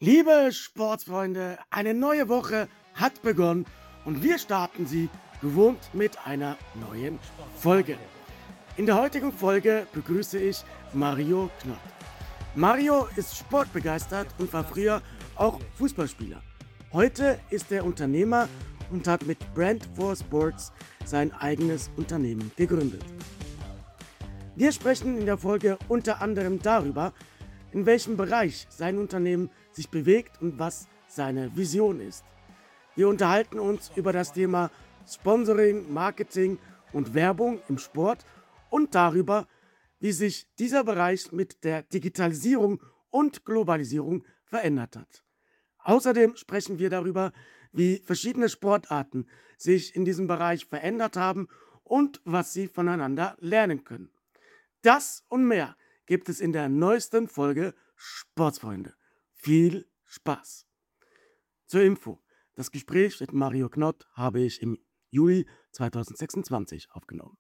Liebe Sportsfreunde, eine neue Woche hat begonnen und wir starten sie gewohnt mit einer neuen Folge. In der heutigen Folge begrüße ich Mario Knott. Mario ist sportbegeistert und war früher auch Fußballspieler. Heute ist er Unternehmer und hat mit Brand4Sports sein eigenes Unternehmen gegründet. Wir sprechen in der Folge unter anderem darüber, in welchem Bereich sein Unternehmen sich bewegt und was seine Vision ist. Wir unterhalten uns über das Thema Sponsoring, Marketing und Werbung im Sport und darüber, wie sich dieser Bereich mit der Digitalisierung und Globalisierung verändert hat. Außerdem sprechen wir darüber, wie verschiedene Sportarten sich in diesem Bereich verändert haben und was sie voneinander lernen können. Das und mehr gibt es in der neuesten Folge Sportsfreunde. Viel Spaß! Zur Info: Das Gespräch mit Mario Knott habe ich im Juli 2026 aufgenommen.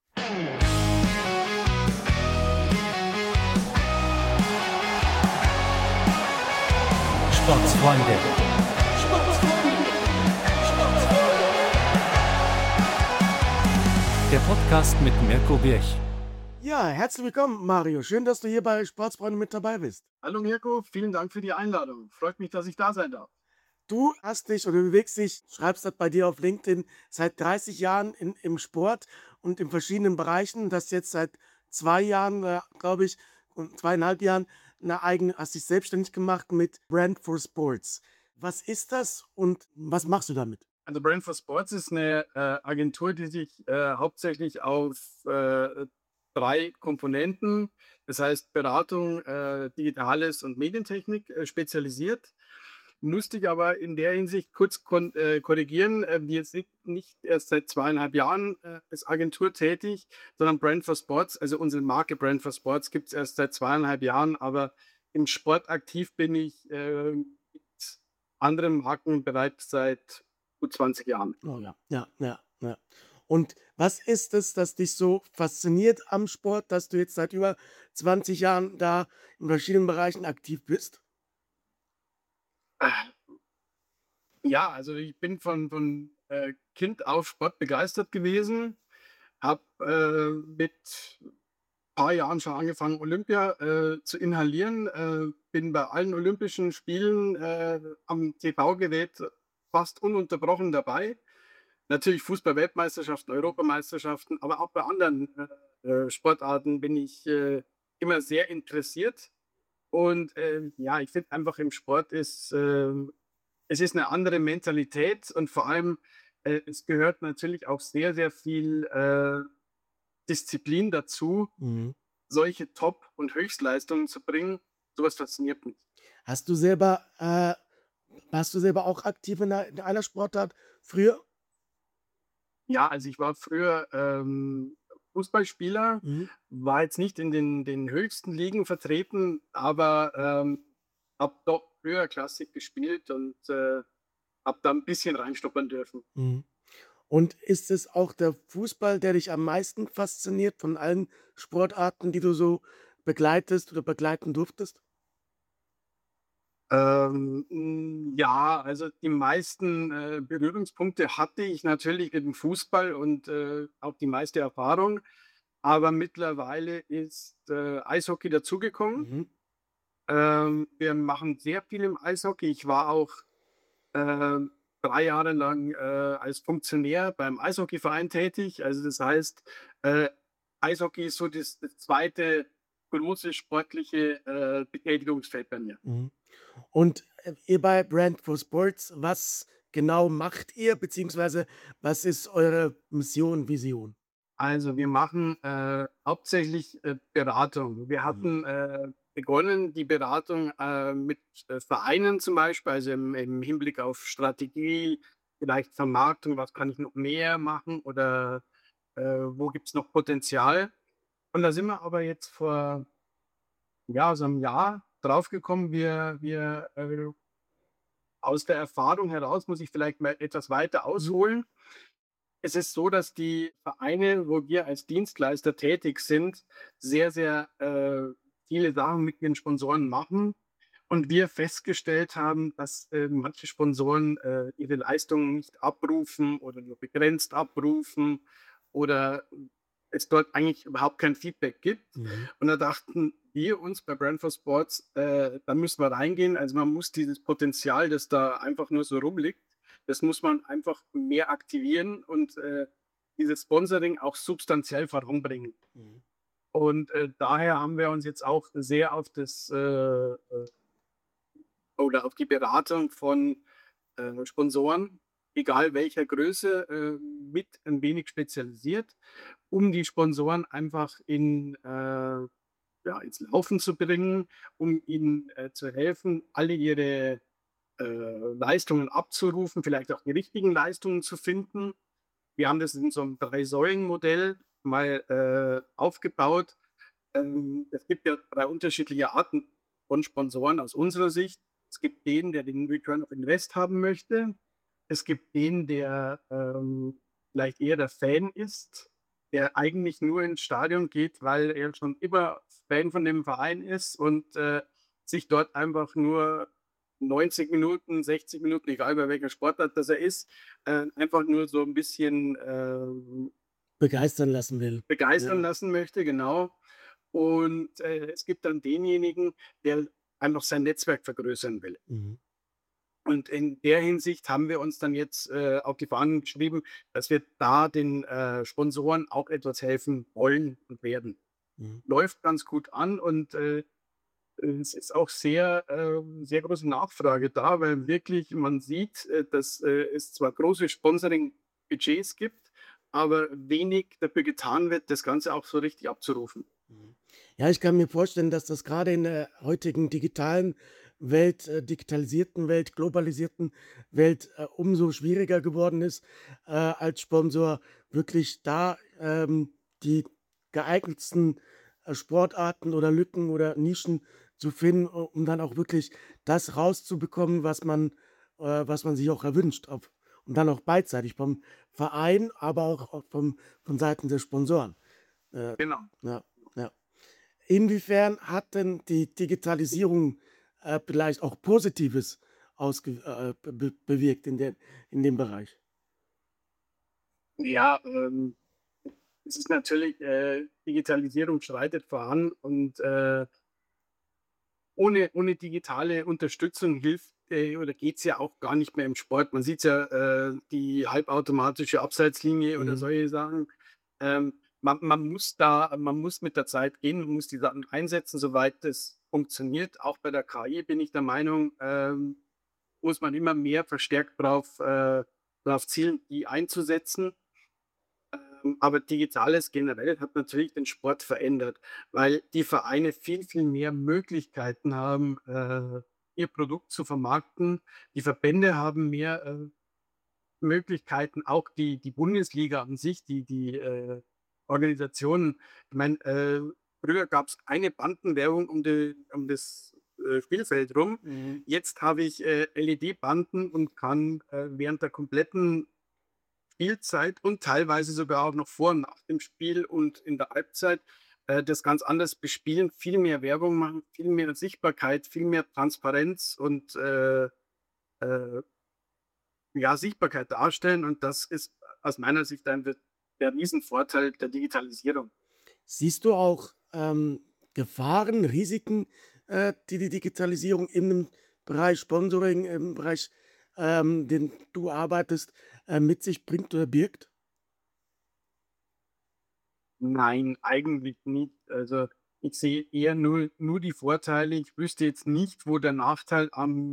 Sportsfreunde. Der Podcast mit Mirko Birch. Ja, herzlich willkommen, Mario. Schön, dass du hier bei Sportsfreunde mit dabei bist. Hallo Mirko, vielen Dank für die Einladung. Freut mich, dass ich da sein darf. Du hast dich oder bewegst dich, schreibst das bei dir auf LinkedIn, seit 30 Jahren im Sport und in verschiedenen Bereichen. Das jetzt seit 2 Jahren, glaube ich, und 2,5 Jahren hast dich selbstständig gemacht mit Brand4Sports. Was ist das und was machst du damit? Also Brand4Sports ist eine Agentur, die sich hauptsächlich auf 3 Komponenten, das heißt Beratung, Digitales und Medientechnik, spezialisiert. Musste aber in der Hinsicht kurz korrigieren, die jetzt nicht erst seit 2,5 Jahren als Agentur tätig, sondern Brand4Sports, also unsere Marke Brand4Sports gibt es erst seit 2,5 Jahren, aber im Sport aktiv bin ich mit anderen Marken bereits seit gut 20 Jahren. Oh ja, ja. Und was ist es, das dich so fasziniert am Sport, dass du jetzt seit über 20 Jahren da in verschiedenen Bereichen aktiv bist? Ja, also ich bin von Kind auf Sport begeistert gewesen, habe mit paar Jahren schon angefangen, Olympia zu inhalieren, bin bei allen Olympischen Spielen am TV-Gerät fast ununterbrochen dabei. Natürlich Fußball-Weltmeisterschaften, Europameisterschaften, aber auch bei anderen Sportarten bin ich immer sehr interessiert. Und ja, ich finde einfach im Sport es ist eine andere Mentalität und vor allem es gehört natürlich auch sehr, sehr viel Disziplin dazu, Mhm. solche Top- und Höchstleistungen zu bringen. Sowas fasziniert mich. Hast du selber, warst du selber auch aktiv in einer Sportart früher? Ja, also ich war früher Fußballspieler, Mhm. war jetzt nicht in den höchsten Ligen vertreten, aber habe doch früher Klassik gespielt und habe da ein bisschen reinschnuppern dürfen. Mhm. Und ist es auch der Fußball, der dich am meisten fasziniert von allen Sportarten, die du so begleitest oder begleiten durftest? Ja, also die meisten Berührungspunkte hatte ich natürlich mit dem Fußball und auch die meiste Erfahrung. Aber mittlerweile ist Eishockey dazugekommen. Mhm. Wir machen sehr viel im Eishockey. Ich war auch ähm, 3 Jahre lang als Funktionär beim Eishockeyverein tätig. Also das heißt, äh, Eishockey ist so das zweite große sportliche Betätigungsfeld bei mir. Mhm. Und, ihr bei Brand4Sports, was genau macht ihr, beziehungsweise was ist eure Mission, Vision? Also, wir machen hauptsächlich Beratung. Wir Mhm. hatten begonnen, die Beratung mit Vereinen zum Beispiel, also im Hinblick auf Strategie, vielleicht Vermarktung, was kann ich noch mehr machen oder wo gibt es noch Potenzial. Und da sind wir aber jetzt vor ja, so einem Jahr draufgekommen, wir aus der Erfahrung heraus, muss ich vielleicht mal etwas weiter Mhm. ausholen. Es ist so, dass die Vereine, wo wir als Dienstleister tätig sind, sehr, sehr viele Sachen mit ihren Sponsoren machen. und wir festgestellt haben, dass manche Sponsoren ihre Leistungen nicht abrufen oder nur begrenzt abrufen oder es dort eigentlich überhaupt kein Feedback gibt. Mhm. Und da dachten wir uns bei Brand for Sports, da müssen wir reingehen. Also man muss dieses Potenzial, das da einfach nur so rumliegt, das muss man einfach mehr aktivieren und dieses Sponsoring auch substanziell voranbringen. Mhm. Und daher haben wir uns jetzt auch sehr auf das oder auf die Beratung von Sponsoren, egal welcher Größe, mit ein wenig spezialisiert, um die Sponsoren einfach ins Laufen zu bringen, um ihnen zu helfen, alle ihre Leistungen abzurufen, vielleicht auch die richtigen Leistungen zu finden. Wir haben das in so einem Drei-Säulen-Modell mal aufgebaut. Es gibt ja 3 unterschiedliche Arten von Sponsoren aus unserer Sicht. Es gibt den, der den Return of Invest haben möchte. Es gibt den, der vielleicht eher der Fan ist, der eigentlich nur ins Stadion geht, weil er schon immer Fan von dem Verein ist und sich dort einfach nur 90 Minuten, 60 Minuten, egal bei welcher Sportart das er ist, einfach nur so ein bisschen Begeistern lassen will. begeistern Ja. lassen möchte, genau. Und es gibt dann denjenigen, der einfach sein Netzwerk vergrößern will. Mhm. Und in der Hinsicht haben wir uns dann jetzt auf die Fahnen geschrieben, dass wir da den Sponsoren auch etwas helfen wollen und werden. Mhm. Läuft ganz gut an und es ist auch sehr große Nachfrage da, weil wirklich man sieht, dass es zwar große Sponsoring-Budgets gibt, aber wenig dafür getan wird, das Ganze auch so richtig abzurufen. Mhm. Ja, ich kann mir vorstellen, dass das gerade in der heutigen digitalen Welt, digitalisierten Welt, globalisierten Welt, umso schwieriger geworden ist, als Sponsor wirklich da, die geeignetsten, Sportarten oder Lücken oder Nischen zu finden, um dann auch wirklich das rauszubekommen, was man sich auch erwünscht, und dann auch beidseitig vom Verein, aber auch von Seiten der Sponsoren. Äh, Genau. ja, ja. Inwiefern hat denn die Digitalisierung, vielleicht auch Positives bewirkt in dem Bereich? Ja, es ist natürlich, Digitalisierung schreitet voran und ohne digitale Unterstützung hilft oder geht es ja auch gar nicht mehr im Sport. Man sieht ja, die halbautomatische Abseitslinie oder Mhm. solche Sachen. Man muss mit der Zeit gehen, man muss die Sachen einsetzen, soweit das funktioniert. Auch bei der KI bin ich der Meinung, muss man immer mehr verstärkt drauf zielen, die einzusetzen. Aber Digitales generell hat natürlich den Sport verändert, weil die Vereine viel mehr Möglichkeiten haben, ihr Produkt zu vermarkten. Die Verbände haben mehr Möglichkeiten, auch die Bundesliga an sich, die Organisationen. Ich meine, früher gab es eine Bandenwerbung um das Spielfeld rum. Mhm. Jetzt habe ich LED-Banden und kann während der kompletten Spielzeit und teilweise sogar auch noch vor und nach dem Spiel und in der Halbzeit das ganz anders bespielen, viel mehr Werbung machen, viel mehr Sichtbarkeit, viel mehr Transparenz und äh, ja, Sichtbarkeit darstellen. Und das ist aus meiner Sicht der Riesenvorteil der Digitalisierung. Siehst du auch, Gefahren, Risiken, die die Digitalisierung im Bereich Sponsoring, im Bereich, den du arbeitest, mit sich bringt oder birgt? Nein, eigentlich nicht. Also ich sehe eher nur die Vorteile. Ich wüsste jetzt nicht, wo der Nachteil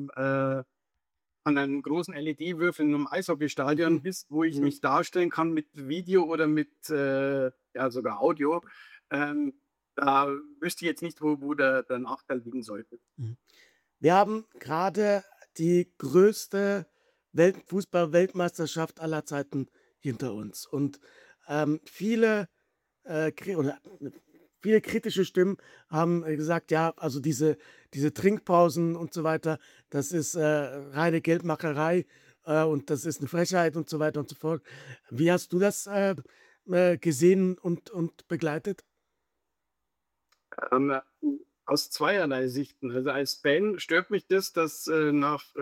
an einem großen LED-Würfel in einem Eishockeystadion Mhm. ist, wo ich Mhm. mich darstellen kann mit Video oder mit ja, sogar Audio. Ähm, Da wüsste ich jetzt nicht, wo der Nachteil liegen sollte. Mhm. Wir haben gerade die größte Fußball-Weltmeisterschaft aller Zeiten hinter uns und, viele, kri oder viele kritische Stimmen haben, gesagt: „Ja, also diese Trinkpausen und so weiter, das ist, reine Geldmacherei, und das ist eine Frechheit“ und so weiter und so fort. Wie hast du das, gesehen und begleitet? Ähm, aus zweierlei Sichten. Also, als Fan stört mich das, dass, nach,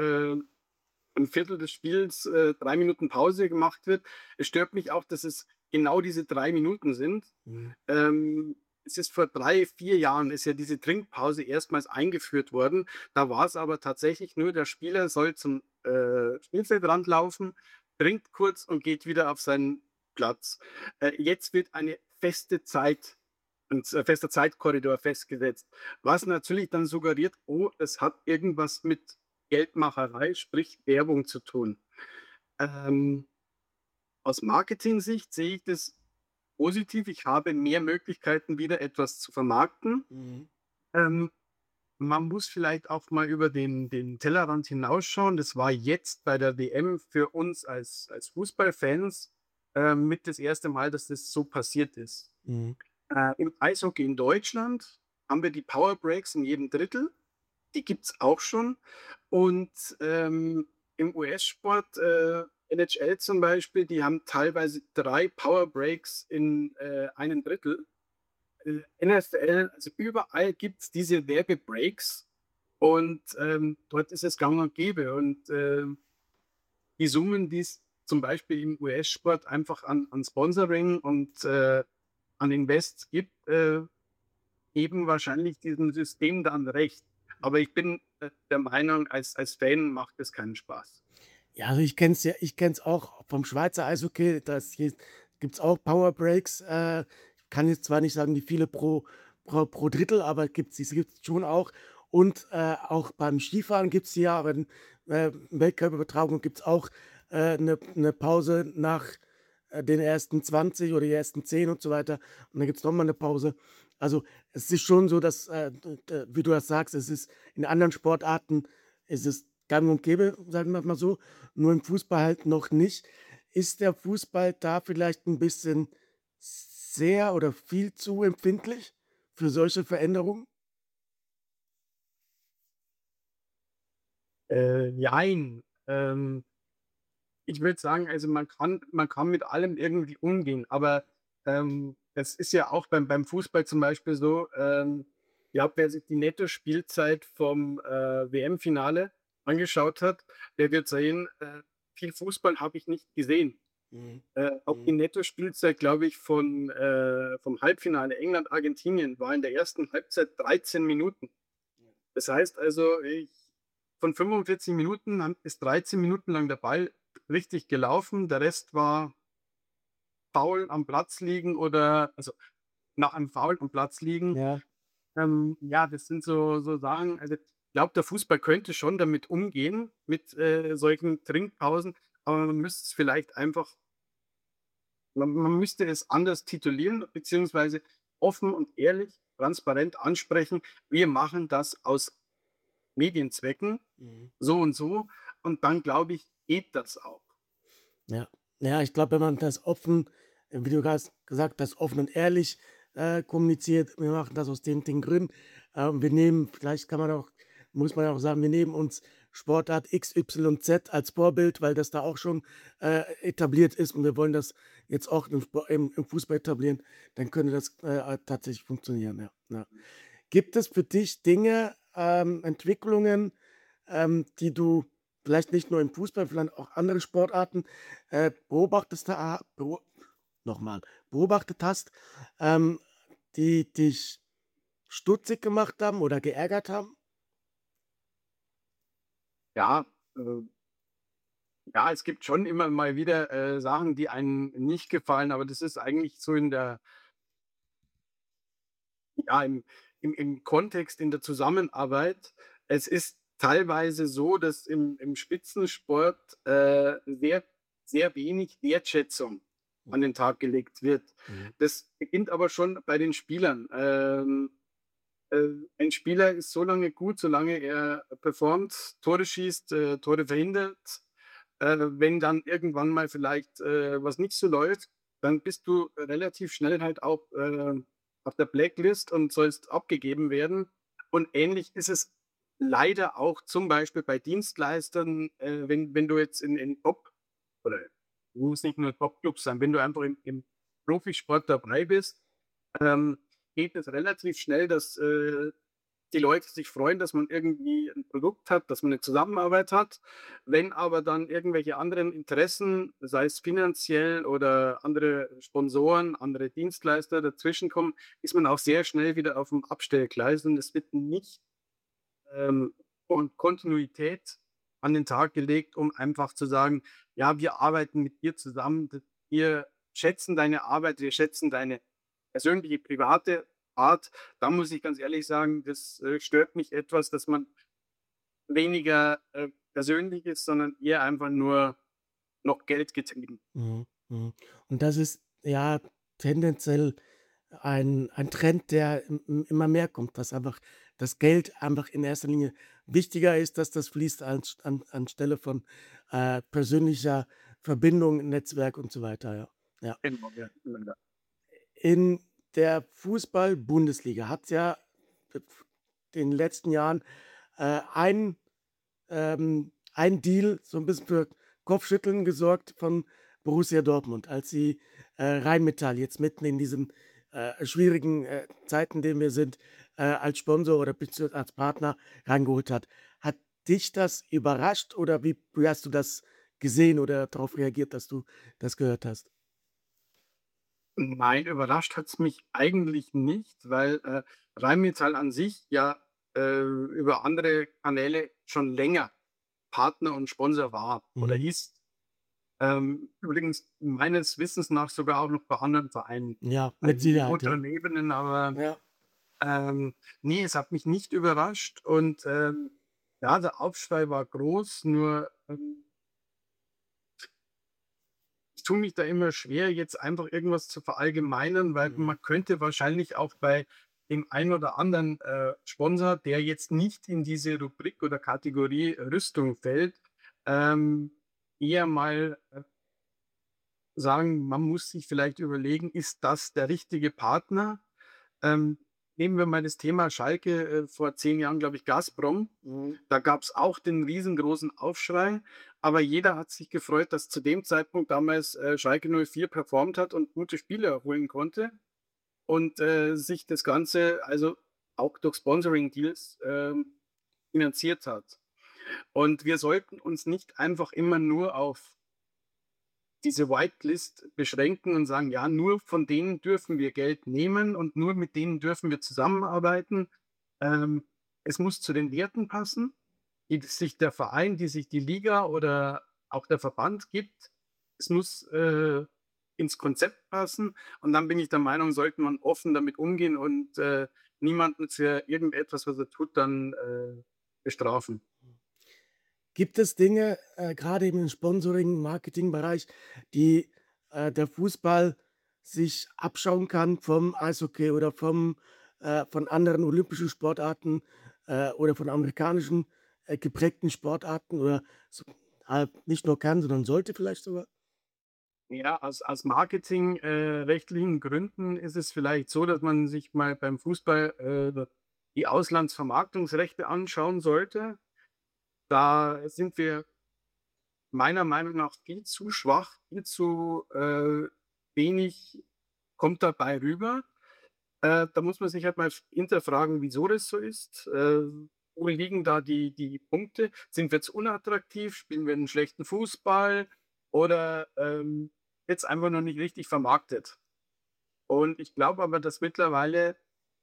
1/4 des Spiels, 3 Minuten Pause gemacht wird. Es stört mich auch, dass es genau diese 3 Minuten sind. Mhm. Es ist vor 3 4 Jahren ist ja diese Trinkpause erstmals eingeführt worden. Da war es aber tatsächlich nur, der Spieler soll zum, Spielfeldrand laufen, trinkt kurz und geht wieder auf seinen Platz. Jetzt wird eine feste Zeit 'n fester Zeitkorridor festgesetzt, was natürlich dann suggeriert: „Oh, es hat irgendwas mit Geldmacherei, sprich Werbung zu tun." Ähm, aus Marketing-Sicht sehe ich das positiv. Ich habe mehr Möglichkeiten, wieder etwas zu vermarkten. Mhm. Ähm, man muss vielleicht auch mal über den Tellerrand hinausschauen. Das war jetzt bei der WM für uns als Fußballfans, mit das erste Mal, dass das so passiert ist. Mhm. Im Eishockey in Deutschland haben wir die Power Breaks in jedem Drittel. Die gibt's auch schon. Und, im US-Sport, NHL zum Beispiel, die haben teilweise 3 Power Breaks in, 1 Drittel. NFL, also überall gibt's diese Werbebreaks und, dort ist es gang und gäbe. Und, die Summen, die's zum Beispiel im US-Sport einfach an Sponsoring und, an Invest gibt, geben wahrscheinlich diesem System dann recht. Aber ich bin, der Meinung, als Fan macht es keinen Spaß. Ja, also ich kenne es auch vom Schweizer Eishockey, das hier gibt's auch Power Breaks. Ich kann jetzt zwar nicht sagen, wie viele pro Drittel, aber gibt's schon auch. Und, auch beim Skifahren gibt's die ja, aber in, Weltcup-Übertragung gibt's auch, 'ne Pause nach, den ersten 20 oder die ersten 10 und so weiter. Und dann gibt's noch mal 'ne Pause. Also, es ist schon so, dass, d d wie du das sagst, es ist in anderen Sportarten ist es gang und gäbe, sagen wir mal so, nur im Fußball halt noch nicht. Ist der Fußball da vielleicht ein bisschen sehr oder viel zu empfindlich für solche Veränderungen? Jein. Ich würde sagen, also man kann mit allem irgendwie umgehen, aber, es ist ja auch beim Fußball zum Beispiel so, ich glaube, wer sich die Netto-Spielzeit vom, WM-Finale angeschaut hat, der wird sehen, viel Fußball habe ich nicht gesehen. Mhm. Auch die Mhm. Netto-Spielzeit, glaube ich, vom Halbfinale England-Argentinien war in der ersten Halbzeit 13 Minuten. Das heißt also, von 45 Minuten ist 13 Minuten lang der Ball richtig gelaufen. Der Rest war faul am Platz liegen oder also nach einem Foul am Platz liegen. Ja, Ja, das sind so Sachen. Also, ich glaube, der Fußball könnte schon damit umgehen, mit, solchen Trinkpausen, aber man müsste es vielleicht einfach man müsste es anders titulieren, beziehungsweise offen und ehrlich, transparent ansprechen: „Wir machen das aus Medienzwecken, mhm. so und so." Und dann, glaube ich, geht das auch. Ja. Ja, ich glaube, wenn man das offen wie du grad gesagt hast, offen und ehrlich, kommuniziert: „Wir machen das aus den Gründen. Wir nehmen“ vielleicht kann man auch muss man auch sagen, wir nehmen uns Sportart XYZ als Vorbild, weil das da auch schon, etabliert ist und wir wollen das jetzt auch im Fußball etablieren, dann könnte das, tatsächlich funktionieren, ja, ja. Gibt es für dich Dinge, Entwicklungen, die du vielleicht nicht nur im Fußball, vielleicht auch andere Sportarten, beobachtest ha beo noch mal, beobachtet hast, ähm, die dich stutzig gemacht haben oder geärgert haben? Ja, äh, ja, es gibt schon immer mal wieder, Sachen, die einem nicht gefallen, aber das ist eigentlich so in der ja, im Kontext, in der Zusammenarbeit. Es ist teilweise so, dass im Spitzensport, sehr wenig Wertschätzung an den Tag gelegt wird. Mhm. Das beginnt aber schon bei den Spielern. Ein Spieler ist so lange gut, solange er performt, Tore schießt, Tore verhindert. Wenn dann irgendwann mal vielleicht, was nicht so läuft, dann bist du relativ schnell halt auch, auf der Blacklist und sollst abgegeben werden. Und ähnlich ist es leider auch zum Beispiel bei Dienstleistern, wenn du jetzt in Top oder muss nicht nur Top-Clubs sein, wenn du einfach im Profisport dabei bist, ähm, geht es relativ schnell, dass, die Leute sich freuen, dass man irgendwie ein Produkt hat, dass man eine Zusammenarbeit hat. Wenn aber dann irgendwelche anderen Interessen, sei es finanziell oder andere Sponsoren, andere Dienstleister dazwischenkommen, ist man auch sehr schnell wieder auf dem Abstellgleis und es wird nicht, ähm, und Kontinuität an den Tag gelegt, um einfach zu sagen: „Ja, wir arbeiten mit dir zusammen. Wir schätzen deine Arbeit, wir schätzen deine persönliche, private Art." Da muss ich ganz ehrlich sagen, das, stört mich etwas, dass man weniger, persönlich ist, sondern eher einfach nur noch Geld getrieben. Mhm, mhm. Und das ist ja tendenziell ein Trend, der immer mehr kommt, dass einfach das Geld einfach in erster Linie wichtiger ist, dass das fließt anstelle von, persönlicher Verbindung, Netzwerk und so weiter, ja. Ja. Genau, ja, leider. In der Fußball-Bundesliga hat's ja den letzten Jahren, ein ein Deal so ein bisschen für Kopfschütteln gesorgt von Borussia Dortmund, als sie, Rheinmetall jetzt mitten in diesen, schwierigen, Zeiten, in denen wir sind, als Sponsor oder beziehungsweise als Partner reingeholt hat. Hat dich das überrascht oder wie hast du das gesehen oder darauf reagiert, dass du das gehört hast? Nein, überrascht hat's mich eigentlich nicht, weil, Rheinmetall an sich ja, über andere Kanäle schon länger Partner und Sponsor war oder Mhm. ist. Übrigens meines Wissens nach sogar auch noch bei anderen Vereinen, Ja, mit also in Sicherheit, ja. unteren Ebenen, aber, Ja. ne, es hat mich nicht überrascht und, ja, der Aufschrei war groß, nur, ich tue mich da immer schwer, jetzt einfach irgendwas zu verallgemeinern, weil Mhm. man könnte wahrscheinlich auch bei dem einen oder anderen, Sponsor, der jetzt nicht in diese Rubrik oder Kategorie Rüstung fällt, ähm, eher mal, sagen, man muss sich vielleicht überlegen, ist das der richtige Partner? Ähm, Nehmen wir mal das Thema Schalke, vor 10 Jahren, glaube ich, Gazprom. Mhm. Da gab es auch den riesengroßen Aufschrei, aber jeder hat sich gefreut, dass zu dem Zeitpunkt damals, Schalke 04 performt hat und gute Spieler holen konnte und, sich das Ganze also auch durch Sponsoring-Deals, finanziert hat. Und wir sollten uns nicht einfach immer nur auf diese Whitelist beschränken und sagen: „Ja, nur von denen dürfen wir Geld nehmen und nur mit denen dürfen wir zusammenarbeiten." Es muss zu den Werten passen, die sich der Verein, die sich die Liga oder auch der Verband gibt. Es muss, ins Konzept passen und dann bin ich der Meinung, sollte man offen damit umgehen und, niemanden für irgendetwas, was er tut, dann, bestrafen. Gibt es Dinge, grade im Sponsoring, Marketingbereich, die, der Fußball sich abschauen kann vom Eishockey oder von anderen olympischen Sportarten, oder von amerikanischen, geprägten Sportarten oder so nicht nur kann, sondern sollte vielleicht sogar? Ja, aus Marketing rechtlichen Gründen ist es vielleicht so, dass man sich mal beim Fußball, die Auslandsvermarktungsrechte anschauen sollte. Da sind wir meiner Meinung nach viel zu schwach, viel zu, wenig kommt dabei rüber. Da muss man sich halt mal hinterfragen, wieso das so ist. Wo liegen da die Punkte? Sind wir zu unattraktiv? Spielen wir einen schlechten Fußball? Oder, wird's einfach noch nicht richtig vermarktet? Und ich glaube aber, dass mittlerweile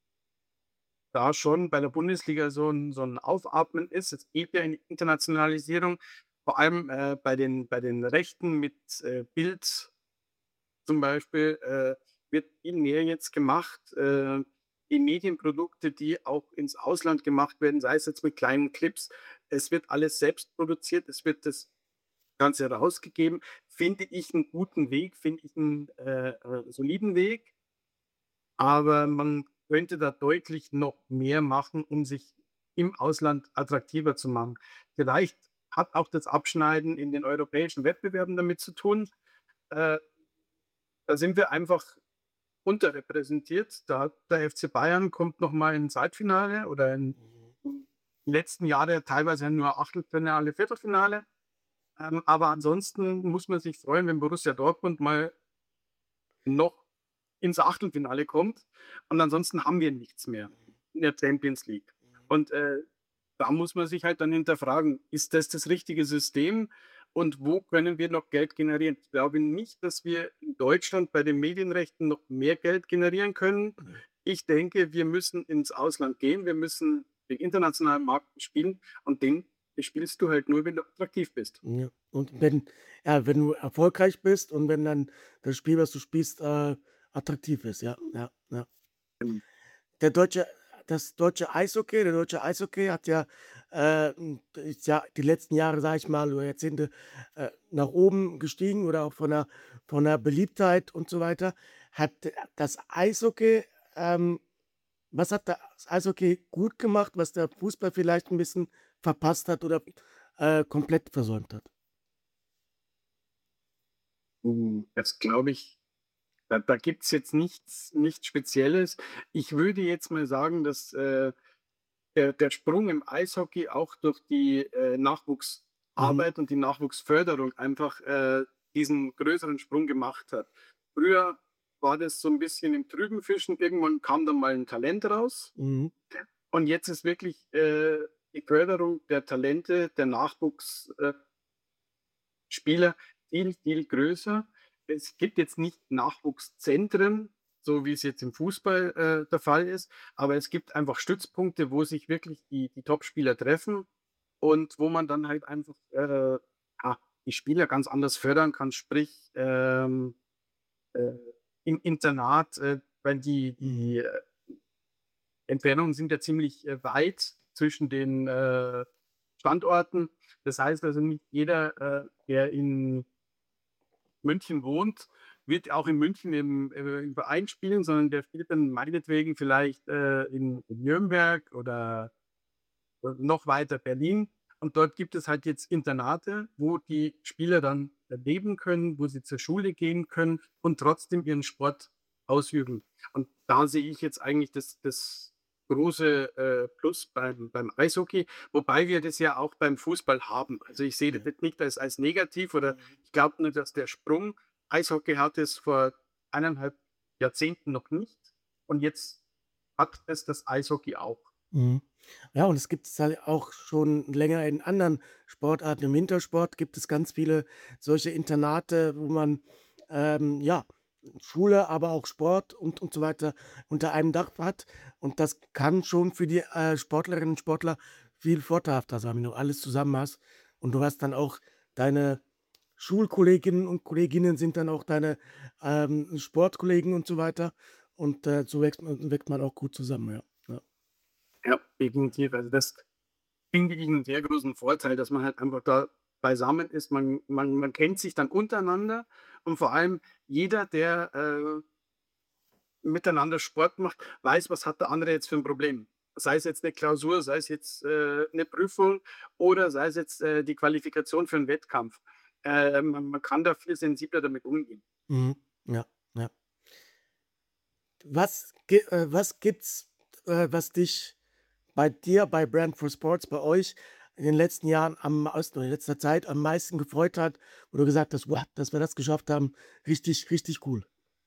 da schon bei der Bundesliga so ein Aufatmen ist. Es geht ja in die Internationalisierung, vor allem, bei den Rechten mit, Bild zum Beispiel, wird viel mehr jetzt gemacht, die Medienprodukte, die auch ins Ausland gemacht werden, sei es jetzt mit kleinen Clips. Es wird alles selbst produziert, es wird das Ganze rausgegeben. Finde ich einen guten Weg, finde ich einen soliden Weg. Aber man könnte da deutlich noch mehr machen, um sich im Ausland attraktiver zu machen. Vielleicht hat auch das Abschneiden in den europäischen Wettbewerben damit zu tun. Äh, Da sind wir einfach unterrepräsentiert. Da hat der FC Bayern kommt noch mal ins Halbfinale oder in Mhm. die letzten Jahre teilweise nur Achtelfinale, Viertelfinale. Aber ansonsten muss man sich freuen, wenn Borussia Dortmund mal noch ins Achtelfinale kommt und ansonsten haben wir nichts mehr in der Champions League. Und da muss man sich halt dann hinterfragen, ist das richtige System und wo können wir noch Geld generieren? Ich glaube nicht, dass wir in Deutschland bei den Medienrechten noch mehr Geld generieren können. Mhm. Ich denke, wir müssen ins Ausland gehen, wir müssen den internationalen Markt spielen und den spielst du halt nur, wenn du attraktiv bist. Ja. Und wenn du erfolgreich bist und wenn dann das Spiel, was du spielst, attraktiv ist, ja, ja, ja. Ähm, Der deutsche der deutsche Eishockey hat ja, ist ja die letzten Jahre, sage ich mal, oder Jahrzehnte, nach oben gestiegen oder auch von der Beliebtheit und so weiter. Hat das Eishockey Was hat das Eishockey gut gemacht, was der Fußball vielleicht ein bisschen verpasst hat oder, komplett versäumt hat? Das glaube ich, da gibt es jetzt nichts Spezielles. Ich würde jetzt mal sagen, dass der Sprung im Eishockey auch durch die Mhm, Nachwuchsarbeit und die Nachwuchsförderung einfach diesen größeren Sprung gemacht hat. Früher war das so ein bisschen im Trüben fischen, irgendwann kam dann mal ein Talent raus mhm, und jetzt ist wirklich die Förderung der Talente, der Nachwuchsspieler viel größer. Es gibt jetzt nicht Nachwuchszentren, so wie es jetzt im Fußball der Fall ist, aber es gibt einfach Stützpunkte, wo sich wirklich die Top-Spieler treffen und wo man dann halt einfach ja, die Spieler ganz anders fördern kann, sprich äh, im Internat, weil mhm, die Entfernungen sind ja ziemlich weit zwischen den Standorten. Das heißt also, nicht jeder, der in München wohnt, wird auch in München im Verein spielen, sondern der spielt dann meinetwegen vielleicht in Nürnberg oder noch weiter Berlin. Und dort gibt es halt jetzt Internate, wo die Spieler dann leben können, wo sie zur Schule gehen können und trotzdem ihren Sport ausüben. Und da sehe ich jetzt eigentlich das große Plus beim Eishockey, wobei wir das ja auch beim Fußball haben. Also ich sehe das ja, nicht als negativ oder mhm, ich glaube nur, dass der Sprung, Eishockey hat es vor 1,5 Jahrzehnten noch nicht und jetzt hat es das Eishockey auch. mhm. Ja, und es gibt es halt auch schon länger in anderen Sportarten. Im Wintersport gibt es ganz viele solche Internate, wo man, ja, Schule, aber auch Sport und so weiter unter einem Dach hat. Und das kann schon für die, Sportlerinnen und Sportler viel vorteilhafter sein, wenn du alles zusammen hast. Und du hast dann auch deine Schulkolleginnen und Kolleginnen sind dann auch deine, Sportkollegen und so weiter. Und, so wächst man auch gut zusammen, ja. Ja. Ja, definitiv. Also das finde ich einen sehr großen Vorteil, dass man halt einfach da beisammen ist. Man kennt sich dann untereinander und vor allem jeder, der miteinander Sport macht, weiß, was hat der andere jetzt für ein Problem. Sei es jetzt eine Klausur, sei es jetzt 'ne Prüfung oder sei es jetzt die Qualifikation für einen Wettkampf. Man kann da viel sensibler damit umgehen. Mhm. Ja, ja. Was gibt's, was dich bei dir, bei Brand for Sports, bei euch in den letzten Jahren am meisten oder in letzter Zeit am meisten gefreut hat, wo du gesagt hast: „Wow, dass wir das geschafft haben, richtig, richtig cool?“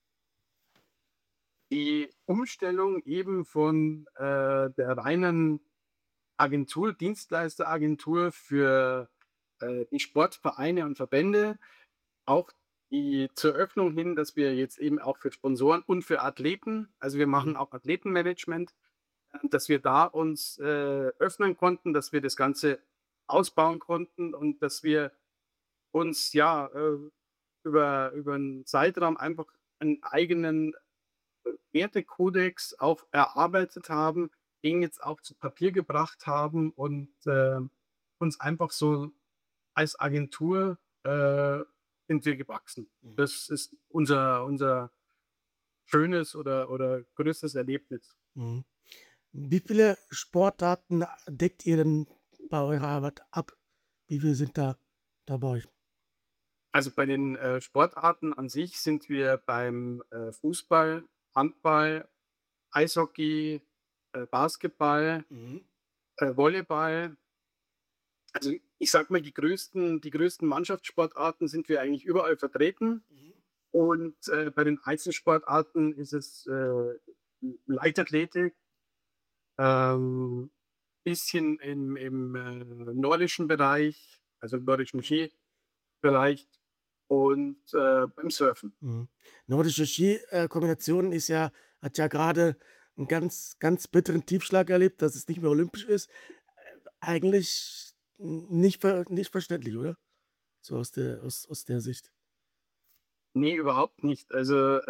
Die Umstellung eben von der reinen Agentur, Dienstleisteragentur für die Sportvereine und Verbände, auch zur Öffnung hin, dass wir jetzt eben auch für Sponsoren und für Athleten, also wir machen Mhm, auch Athletenmanagement, dass wir da uns öffnen konnten, dass wir das Ganze ausbauen konnten und dass wir uns ja über einen Zeitraum einfach einen eigenen Wertekodex auch erarbeitet haben, den jetzt auch zu Papier gebracht haben und uns einfach so als Agentur sind wir gewachsen. mhm, Das ist unser schönes oder größtes Erlebnis. mhm. Wie viele Sportarten deckt ihr denn bei eurer Arbeit ab? Wie viele sind da bei euch? Also bei den Sportarten an sich sind wir beim Fußball, Handball, Eishockey, Basketball, Mhm, Volleyball. Also, ich sage mal, die größten Mannschaftssportarten sind wir eigentlich überall vertreten mhm, und bei den Einzelsportarten ist es Leichtathletik, ähm, bisschen im nordischen Bereich, also im nordischen Skibereich und beim Surfen. Mhm. Nordische Ski Kombination hat ja gerade einen ganz, ganz bitteren Tiefschlag erlebt, dass es nicht mehr olympisch ist. Eigentlich nicht verständlich, oder? So aus der Sicht. Ne, überhaupt nicht. Also,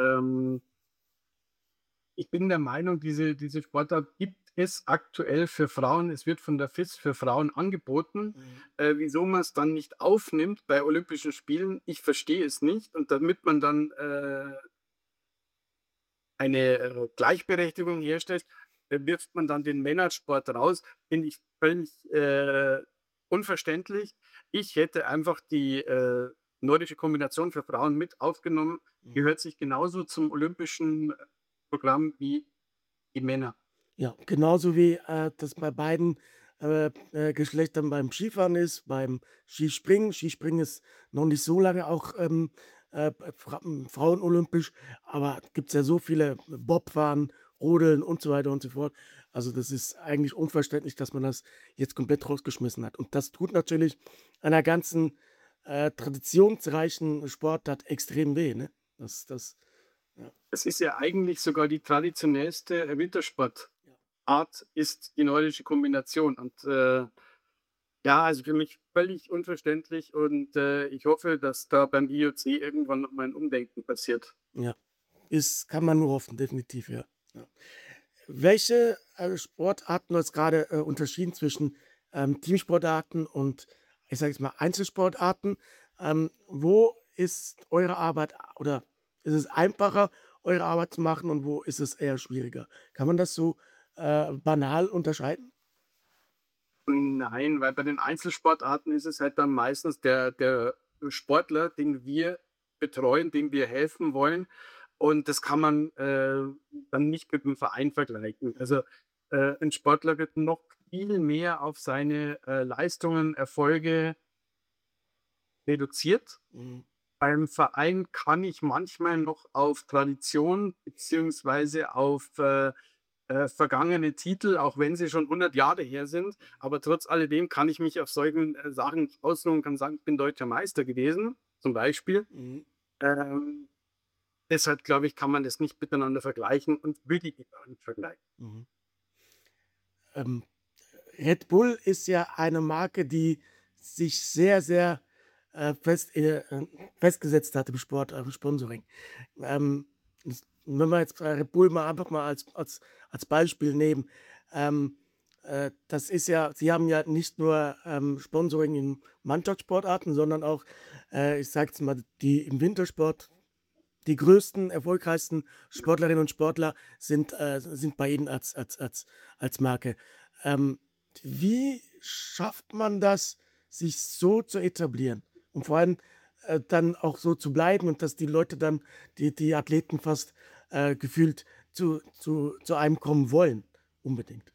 ich bin der Meinung, diese Sportart gibt es aktuell für Frauen. Es wird von der FIS für Frauen angeboten. Mhm. Wieso man es dann nicht aufnimmt bei Olympischen Spielen, ich verstehe es nicht. Und damit man dann eine Gleichberechtigung herstellt, wirft man dann den Männersport raus. Finde ich völlig unverständlich. Ich hätte einfach die nordische Kombination für Frauen mit aufgenommen. Mhm. Gehört sich genauso zum olympischen Programm wie die Männer. Ja, genauso wie, das bei beiden, Geschlechtern beim Skifahren ist, beim Skispringen. Skispringen ist noch nicht so lange auch, frauenolympisch, aber gibt's ja so viele Bobfahren, Rodeln und so weiter und so fort. Also, das ist eigentlich unverständlich, dass man das jetzt komplett rausgeschmissen hat. Und das tut natürlich einer ganzen, traditionsreichen Sportart extrem weh, ne? Das ja, Es ist ja eigentlich sogar die traditionellste Wintersportart ja. ist die nordische Kombination. Und ja, also für mich völlig unverständlich und ich hoffe, dass da beim IOC irgendwann noch mal 'n Umdenken passiert. Ja. Kann man nur hoffen, definitiv, ja. Ja. Welche, Sportarten du hast grade, unterschieden zwischen, Teamsportarten und, ich sage jetzt mal, Einzelsportarten. Wo ist eure Arbeit oder ist es einfacher, eure Arbeit zu machen und wo ist es eher schwieriger? Kann man das so, banal unterscheiden? Nein, weil bei den Einzelsportarten ist es halt dann meistens der Sportler, den wir betreuen, dem wir helfen wollen. Und das kann man dann nicht mit dem Verein vergleichen. Also 'n Sportler wird noch viel mehr auf seine Leistungen, Erfolge reduziert. Mhm. Beim Verein kann ich manchmal noch auf Tradition beziehungsweise auf vergangene Titel, auch wenn sie schon 100 Jahre her sind. Aber trotz alledem kann ich mich auf solchen Sachen ausruhen und kann sagen, ich bin deutscher Meister gewesen, zum Beispiel. Mhm. Ähm, Deshalb glaube ich, kann man das nicht miteinander vergleichen und will ich auch nicht vergleichen. Mhm. Ähm, Red Bull ist ja eine Marke, die sich sehr, sehr, festgesetzt hat im Sport, im Sponsoring. Wenn wir jetzt Red Bull mal einfach mal als Beispiel nehmen, ähm, das ist ja sie haben ja nicht nur, Sponsoring in Mannschaftssportarten, sondern auch, ich sage jetzt mal, die im Wintersport die größten, erfolgreichsten Sportlerinnen und Sportler sind bei Ihnen als Marke. Ähm, Wie schafft man das, sich so zu etablieren und vor allem, dann auch so zu bleiben und dass die Leute dann die Athleten fast, gefühlt zu einem kommen wollen, unbedingt?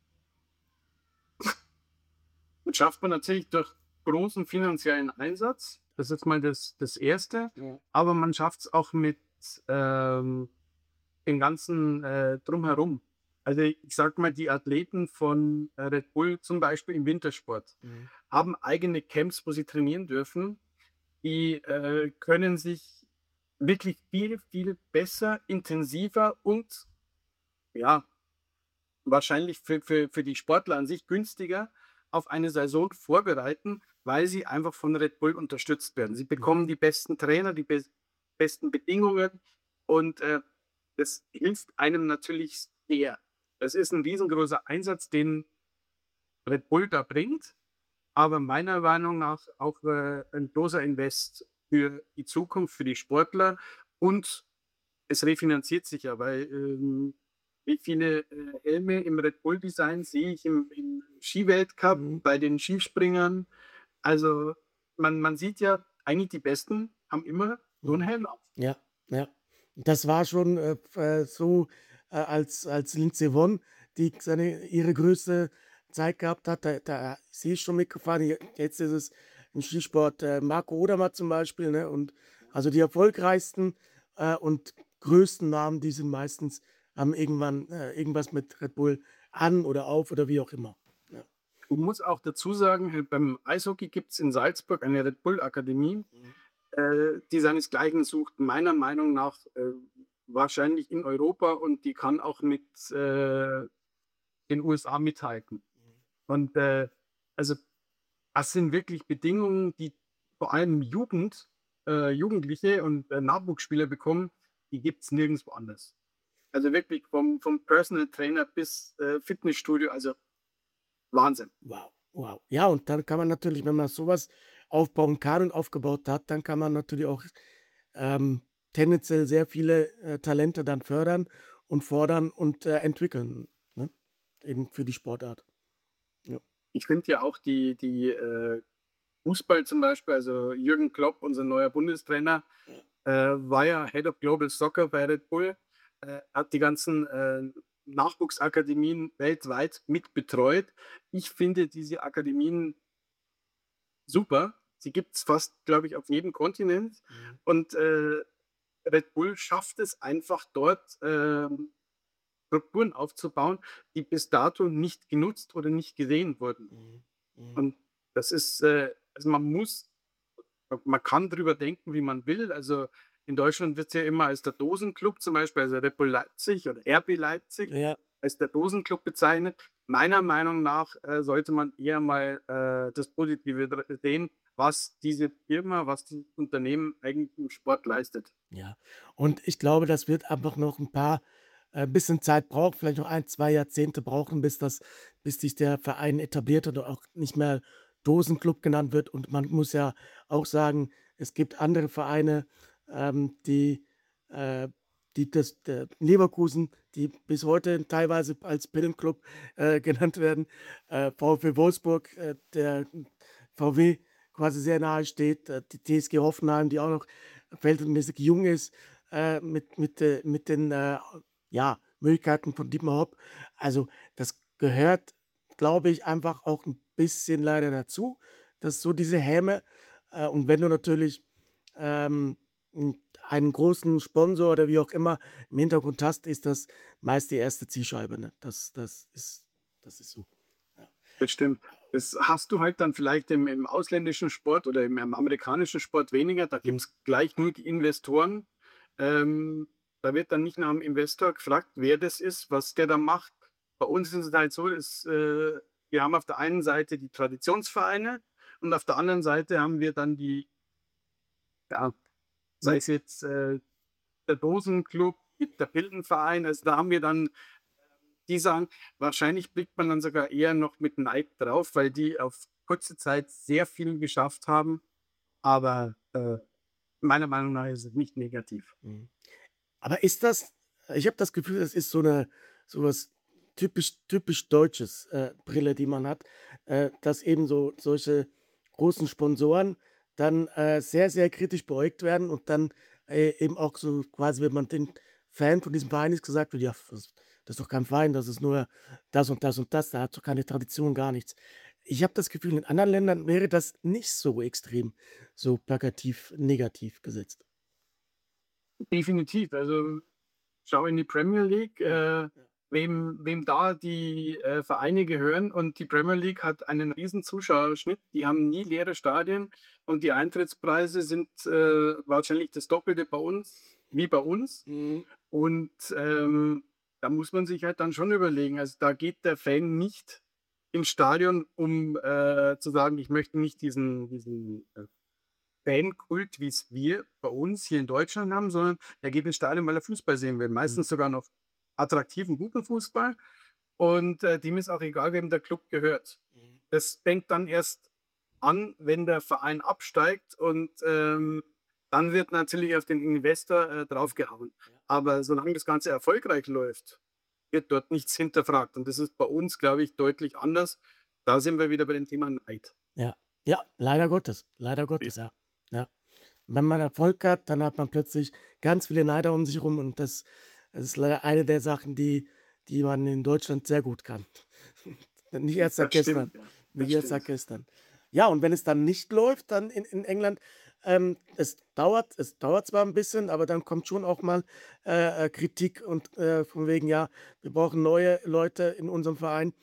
Und schafft man natürlich durch großen finanziellen Einsatz. Das ist mal das Erste. Ja. Aber man schafft es auch mit ähm, dem ganzen Drumherum. Also ich sage mal, die Athleten von Red Bull zum Beispiel im Wintersport Mhm. haben eigene Camps, wo sie trainieren dürfen. Die können sich wirklich viel, viel besser, intensiver und ja, wahrscheinlich für die Sportler an sich günstiger auf eine Saison vorbereiten, weil sie einfach von Red Bull unterstützt werden. Sie Mhm. bekommen die besten Trainer, die besten Bedingungen und das hilft einem natürlich sehr. Das ist ein riesengroßer Einsatz, den Red Bull da bringt, aber meiner Meinung nach auch 'n großer Invest für die Zukunft, für die Sportler und es refinanziert sich ja, weil wie viele Helme im Red Bull Design sehe ich im Skiweltcup, Mhm. bei den Skispringern. Also, man sieht ja, eigentlich die Besten haben immer so 'n Mhm. Helm auf. Ja, ja. Das war schon, so, als Lindsey Vonn, die ihre größte Zeit gehabt hat, da ist sie schon mitgefahren. Jetzt ist es im Skisport, Marco Odermatt zum Beispiel, ne? Und also die erfolgreichsten, und größten Namen, die sind meistens haben irgendwann, irgendwas mit Red Bull an oder auf oder wie auch immer. Ich muss auch dazu sagen, beim Eishockey gibt es in Salzburg eine Red Bull Akademie, Mhm. die seinesgleichen sucht, meiner Meinung nach wahrscheinlich in Europa, und die kann auch mit den USA mithalten. Und also das sind wirklich Bedingungen, die vor allem Jugendliche und Nachwuchsspieler bekommen, die gibt es nirgendwo anders. Also wirklich vom Personal Trainer bis Fitnessstudio, also Wahnsinn. Wow, wow. Ja, und dann kann man natürlich, wenn man sowas aufbauen kann und aufgebaut hat, dann kann man natürlich auch ähm, tendenziell sehr viele Talente dann fördern und fordern und entwickeln, ne? Eben für die Sportart. Ja. Ich finde ja auch Fußball zum Beispiel, also Jürgen Klopp, unser neuer Bundestrainer, war ja Head of Global Soccer bei Red Bull, hat die ganzen Nachwuchsakademien weltweit mitbetreut. Ich finde diese Akademien super. Sie gibt es fast, glaube ich, auf jedem Kontinent. Mhm. Und Red Bull schafft es einfach dort, Strukturen aufzubauen, die bis dato nicht genutzt oder nicht gesehen wurden. Mhm. Mhm. Und das ist, also man kann drüber denken, wie man will. Also in Deutschland wird es ja immer als der Dosenclub zum Beispiel, also Red Bull Leipzig oder RB Leipzig, Ja, als der Dosenclub bezeichnet. Meiner Meinung nach sollte man eher mal das Positive sehen, was diese Firma, was dieses Unternehmen eigentlich im Sport leistet. ja. Und ich glaube, das wird einfach noch ein paar bisschen Zeit brauchen, vielleicht noch ein, 2 Jahrzehnte brauchen, bis sich der Verein etabliert hat und auch nicht mehr Dosenclub genannt wird. Und man muss ja auch sagen, es gibt andere Vereine, die äh, Leverkusen, die bis heute teilweise als Pillenclub genannt werden, VfL Wolfsburg, der VW quasi sehr nahe steht, die TSG Hoffenheim, die auch noch verhältnismäßig jung ist, mit den ja, Möglichkeiten von Dietmar Hopp. Also das gehört, glaube ich, einfach auch ein bisschen leider dazu, dass so diese Häme und wenn du natürlich ähm, einen großen Sponsor oder wie auch immer im Hintergrund hast, ist das meist die erste Zielscheibe. Ne? Das ist so. Ja. Das stimmt. Das hast du halt dann vielleicht im ausländischen Sport oder im amerikanischen Sport weniger. Da gibt Mhm. es gleich nur die Investoren. Ähm, Da wird dann nicht nach dem Investor gefragt, wer das ist, was der da macht. Bei uns ist es halt so, wir haben auf der einen Seite die Traditionsvereine und auf der anderen Seite haben wir dann ja, sei es jetzt der Dosenclub, der Pildenverein. Also da haben wir dann die sagen, wahrscheinlich blickt man dann sogar eher noch mit Neid drauf, weil die auf kurze Zeit sehr viel geschafft haben. Aber meiner Meinung nach ist es nicht negativ. Mhm. Aber ist das ich habe das Gefühl, das ist so was typisch Deutsches, Brille, die man hat, dass eben so solche großen Sponsoren dann, sehr, sehr kritisch beäugt werden und dann, eben auch so quasi, wenn man den Fan von diesem Verein ist, gesagt wird: „Ja, das ist doch kein Verein, das ist nur das und das und das, der hat doch keine Tradition, gar nichts.“ Ich habe das Gefühl, in anderen Ländern wäre das nicht so extrem, so plakativ negativ gesetzt. Definitiv. Also schau in die Premier League, Ja, ja. wem da die Vereine gehören. Und die Premier League hat einen riesen Zuschauerschnitt. Die haben nie leere Stadien und die Eintrittspreise sind wahrscheinlich das Doppelte bei uns wie bei uns. Mhm. Und da muss man sich halt dann schon überlegen. Also da geht der Fan nicht ins Stadion, um zu sagen, ich möchte nicht diesen Fankult, wie es wir bei uns hier in Deutschland haben, sondern er geht ins Stadion, weil er Fußball sehen will. Mhm. Meistens sogar noch attraktiven, guten Fußball. Und dem ist auch egal, wem der Club gehört. Mhm. Das fängt dann erst an, wenn der Verein absteigt, und dann wird natürlich auf den Investor draufgehauen. Ja. Aber solange das Ganze erfolgreich läuft, wird dort nichts hinterfragt. Und das ist bei uns, glaube ich, deutlich anders. Da sind wir wieder bei dem Thema Neid. Ja, ja, leider Gottes, ja. Ja. Wenn man Erfolg hat, dann hat man plötzlich ganz viele Neider um sich herum und das ist leider eine der Sachen, die man in Deutschland sehr gut kann. Nicht erst seit Das gestern, stimmt, ja. nicht Das erst seit stimmt. gestern. Ja, und wenn es dann nicht läuft, dann in England, es dauert zwar ein bisschen, aber dann kommt schon auch mal, Kritik und, von wegen: „Ja, wir brauchen neue Leute in unserem Verein.“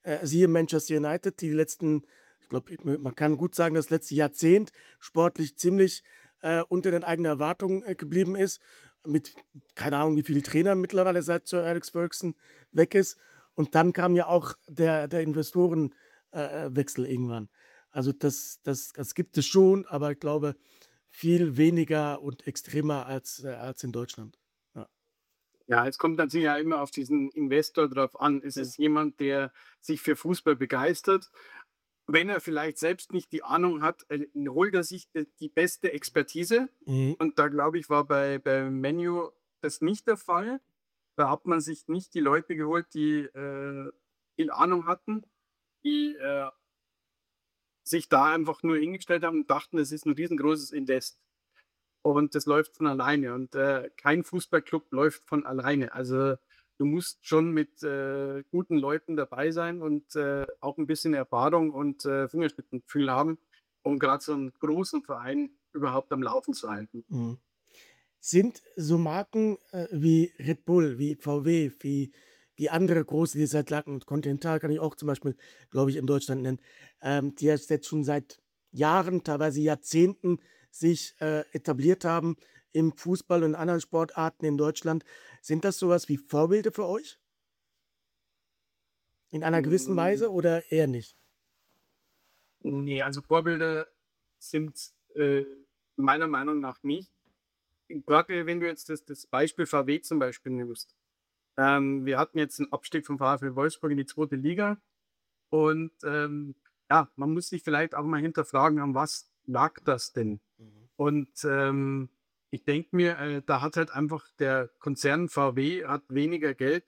siehe Manchester United, die letzten, ich glaube, man kann gut sagen, das letzte Jahrzehnt sportlich ziemlich unter den eigenen Erwartungen geblieben ist, mit keine Ahnung, wie viele Trainer mittlerweile seit Sir Alex Ferguson weg ist. Und dann kam ja auch der Investorenwechsel Wechsel irgendwann. Also das gibt es schon, aber ich glaube, viel weniger und extremer als in Deutschland. Ja. Ja, es kommt natürlich ja immer auf diesen Investor drauf an. Ist Ja. es jemand, der sich für Fußball begeistert? Wenn er vielleicht selbst nicht die Ahnung hat, holt er sich die beste Expertise. Mhm. Und da glaube ich, war bei Menu das nicht der Fall. Da hat man sich nicht die Leute geholt, die viel Ahnung hatten, die sich da einfach nur hingestellt haben und dachten, es ist ein riesengroßes Invest. Und das läuft von alleine. Und kein Fußballclub läuft von alleine. Also du musst schon mit guten Leuten dabei sein und auch ein bisschen Erfahrung und Fingerspitzengefühl haben, um gerade so einen großen Verein überhaupt am Laufen zu halten. Mhm. Sind so Marken wie Red Bull, wie VW, wie andere große, die seit langem, Continental kann ich auch zum Beispiel, glaube ich, in Deutschland nennen, die jetzt schon seit Jahren, teilweise Jahrzehnten sich etabliert haben im Fußball und anderen Sportarten in Deutschland. Sind das sowas wie Vorbilder für euch? In einer gewissen Mm, Weise oder eher nicht? Nee, also Vorbilder sind meiner Meinung nach nicht. Gerade wenn du jetzt das Beispiel VW zum Beispiel nimmst. Wir hatten jetzt einen Abstieg vom VfL Wolfsburg in die zweite Liga. Und ja, man muss sich vielleicht auch mal hinterfragen, an was lag das denn? Mhm. Und ich denke mir, da hat halt einfach der Konzern VW hat weniger Geld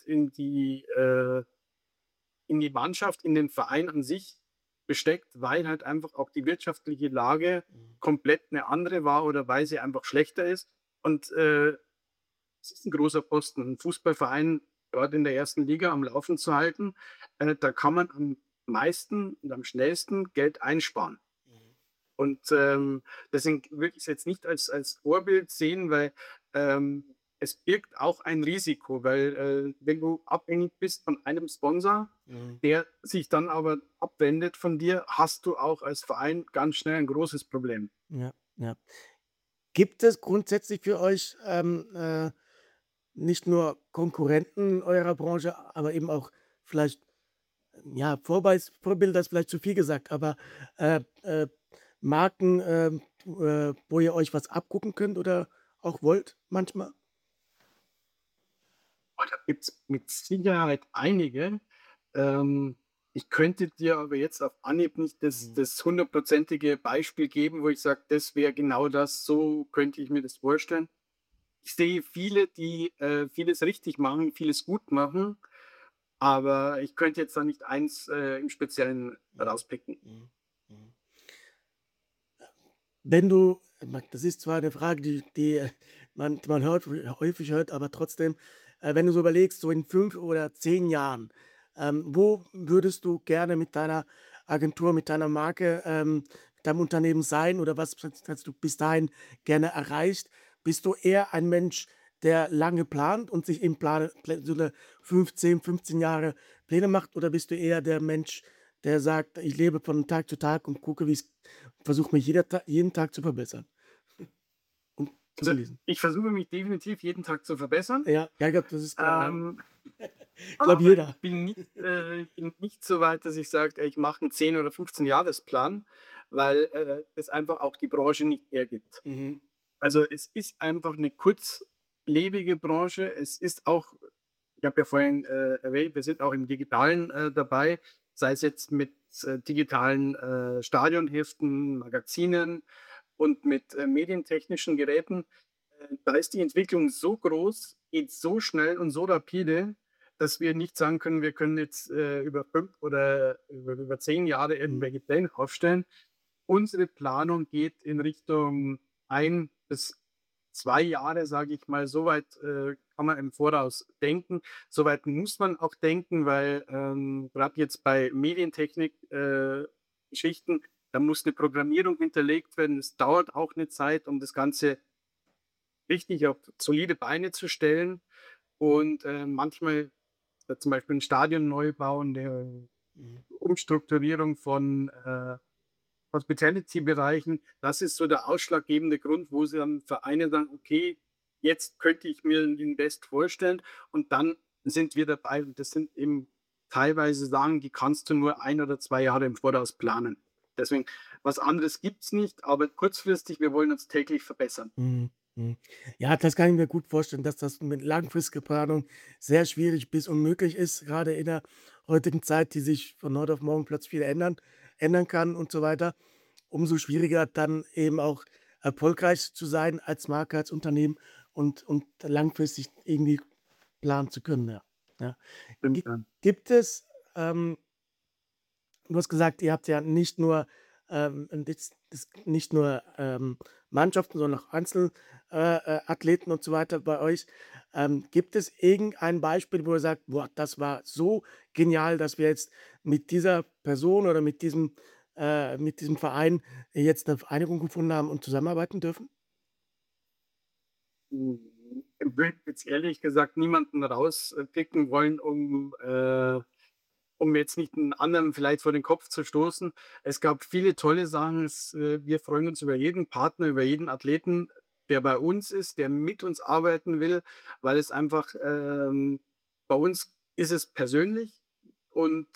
in die Mannschaft, in den Verein an sich gesteckt, weil halt einfach auch die wirtschaftliche Lage Mhm. komplett eine andere war oder weil sie einfach schlechter ist. Und es ist ein großer Posten, 'n Fußballverein dort in der ersten Liga am Laufen zu halten. Da kann man am meisten und am schnellsten Geld einsparen. Mhm. Und deswegen würde ich es jetzt nicht als Vorbild sehen, weil es birgt auch ein Risiko, weil wenn du abhängig bist von einem Sponsor, Mhm. der sich dann aber abwendet von dir, hast du auch als Verein ganz schnell ein großes Problem. Ja, ja. Gibt es grundsätzlich für euch nicht nur Konkurrenten in eurer Branche, aber eben auch vielleicht, ja, Vorbilder ist vielleicht zu viel gesagt, aber Marken, wo ihr euch was abgucken könnt oder auch wollt manchmal? Oh, da gibt's mit Sicherheit einige. Ähm, ich könnte dir aber jetzt auf Anhieb nicht Mhm. das hundertprozentige Beispiel geben, wo ich sage, das wäre genau das, so könnte ich mir das vorstellen. Ich sehe viele, die vieles richtig machen, vieles gut machen, aber ich könnte jetzt da nicht eins im Speziellen Mhm. rauspicken. Mhm. Mhm. Wenn du das ist zwar eine Frage, die man häufig hört, aber trotzdem, wenn du so überlegst, so in 5 oder 10 Jahren, wo würdest du gerne mit deiner Agentur, mit deiner Marke, deinem Unternehmen sein oder was hast du bis dahin gerne erreicht? Bist du eher ein Mensch, der lange plant und sich eben so 'ne 15 Jahre Pläne macht oder bist du eher der Mensch, der sagt: „Ich lebe von Tag zu Tag und gucke, wie's versuche mich jeden Tag zu verbessern und zu Also genießen. ich versuche mich definitiv jeden Tag zu verbessern. Ja, ja, ich glaube, das ist klar, ja. Ähm, Ich glaube, Aber jeder. ich bin nicht so weit, dass ich sage, ich mache einen 10 oder 15 Jahresplan, weil es einfach auch die Branche nicht hergibt. Mhm. Also, es ist einfach eine kurzlebige Branche. Es ist auch ich habe ja vorhin erwähnt, wir sind auch im Digitalen dabei, sei es jetzt mit digitalen Stadionheften, Magazinen und mit medientechnischen Geräten. Da ist die Entwicklung so groß, geht so schnell und so rapide, dass wir nicht sagen können, wir können jetzt über 5 oder über 10 Jahre Mhm. irgendwelche Pläne aufstellen. Unsere Planung geht in Richtung 1 bis 2 Jahre, sage ich mal. So weit kann man im Voraus denken. So weit muss man auch denken, weil grad jetzt bei Medientechnik Geschichten, da muss eine Programmierung hinterlegt werden. Es dauert auch eine Zeit, um das Ganze richtig auf solide Beine zu stellen. Und manchmal zum Beispiel ein Stadion neu bauen, Mhm. Umstrukturierung von Hospitality-Bereichen. Das ist so der ausschlaggebende Grund, wo sie dann Vereine sagen, okay, jetzt könnte ich mir ein Invest vorstellen und dann sind wir dabei und das sind eben teilweise Sachen, die kannst du nur 1 oder 2 Jahre im Voraus planen. Deswegen, was anderes gibt's nicht, aber kurzfristig, wir wollen uns täglich verbessern. Mhm, mhm. Ja, das kann ich mir gut vorstellen, dass das mit langfristiger Planung sehr schwierig bis unmöglich ist, gerade in der heutigen Zeit, die sich von heute auf morgen plötzlich wieder ändern kann und so weiter. Umso schwieriger dann eben auch erfolgreich zu sein als Marke, als Unternehmen und langfristig irgendwie planen zu können, ja. Ja. Stimmt, Gi ja. gibt es, du hast gesagt, ihr habt ja nicht nur, nicht nur, Mannschaften, sondern auch Einzel Athleten und so weiter bei euch. Gibt es irgendein Beispiel, wo ihr sagt: „Boah, das war so genial, dass wir jetzt mit dieser Person oder mit diesem Verein jetzt eine Einigung gefunden haben und zusammenarbeiten dürfen?“ Ich würde jetzt ehrlich gesagt niemanden rauspicken wollen, um jetzt nicht 'n anderen vielleicht vor den Kopf zu stoßen. Es gab viele tolle Sachen. Wir freuen uns über jeden Partner, über jeden Athleten, der bei uns ist, der mit uns arbeiten will, weil es einfach bei uns ist es persönlich und,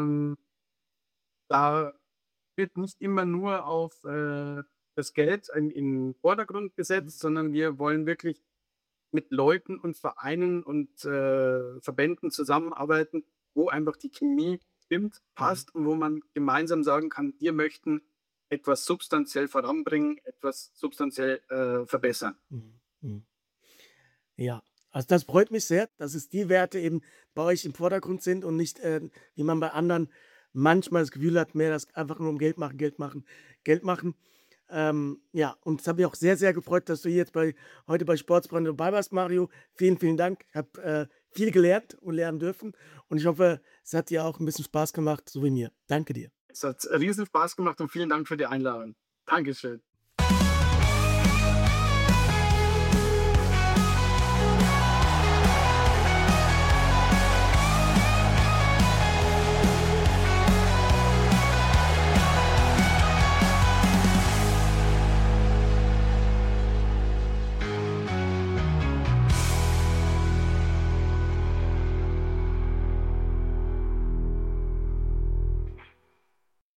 da wird nicht immer nur auf, das Geld in Vordergrund Mhm, gesetzt, sondern wir wollen wirklich mit Leuten und Vereinen und, Verbänden zusammenarbeiten, wo einfach die Chemie stimmt, mhm, passt und wo man gemeinsam sagen kann: „Wir möchten etwas substanziell voranbringen, etwas substanziell, verbessern.“ mhm, mhm. Ja, also das freut mich sehr, dass es die Werte eben bei euch im Vordergrund sind und nicht, wie man bei anderen manchmal das Gefühl hat, mehr das einfach nur um Geld machen, Geld machen, Geld machen. Ja, und es hat mich auch sehr, sehr gefreut, dass du hier jetzt heute bei Sportsfreunde dabei warst, Mario. Vielen, vielen Dank. Ich habe viel gelernt und lernen dürfen und ich hoffe, es hat dir auch ein bisschen Spaß gemacht, so wie mir. Danke dir. Es hat riesen Spaß gemacht und vielen Dank für die Einladung. Dankeschön.